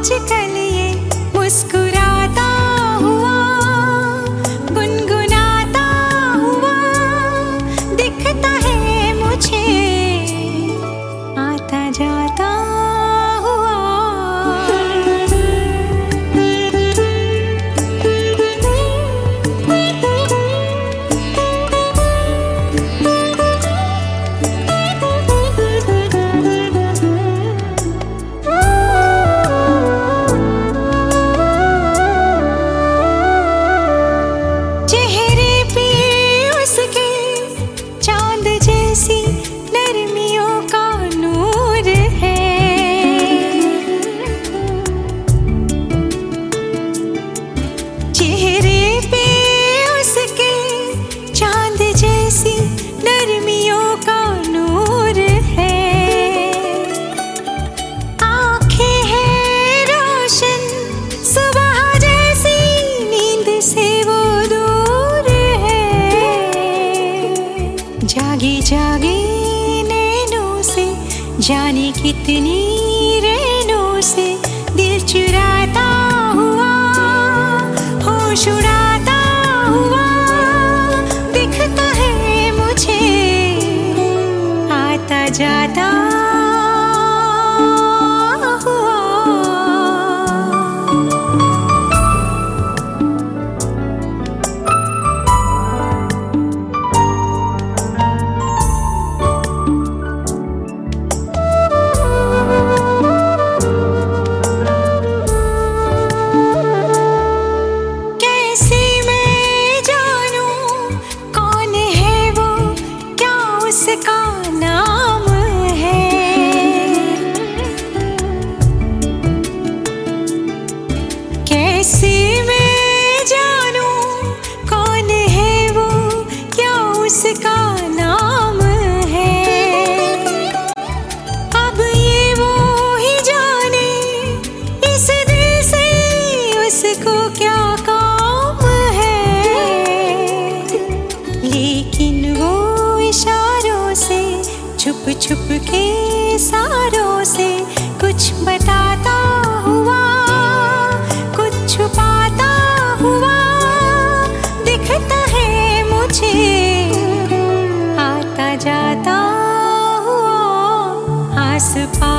आजकल ये मुस्कुराता हुआ, गुनगुनाता हुआ दिखता है मुझे, आता जाता हुआ। चेहरे पे उसके चांद जैसी नरमियों का नूर है, चेहरे पे उसके चांद जैसी नरमियों का नूर है। आंखें हैं रोशन सुबह जैसी, नींद से वो दूर है। जागी जागी नैनों से जाने कितनी रैनों से दिल चुराता हुआ, होश उड़ाता हुआ दिखता है मुझे, आता जाता हुआ। कैसे मैं जानूं कौन है वो, क्या उसका नाम है। कैसे मैं जानूं कौन है वो, क्या उसका नाम है। अब ये वो ही जाने इस दिल से उसको क्या काम है। लेकिन वो इशारों से छुप छुप के सारों से कुछ बताता हुआ, कुछ छुपाता हुआ दिखता है मुझे, आता जाता हुआ आस पास।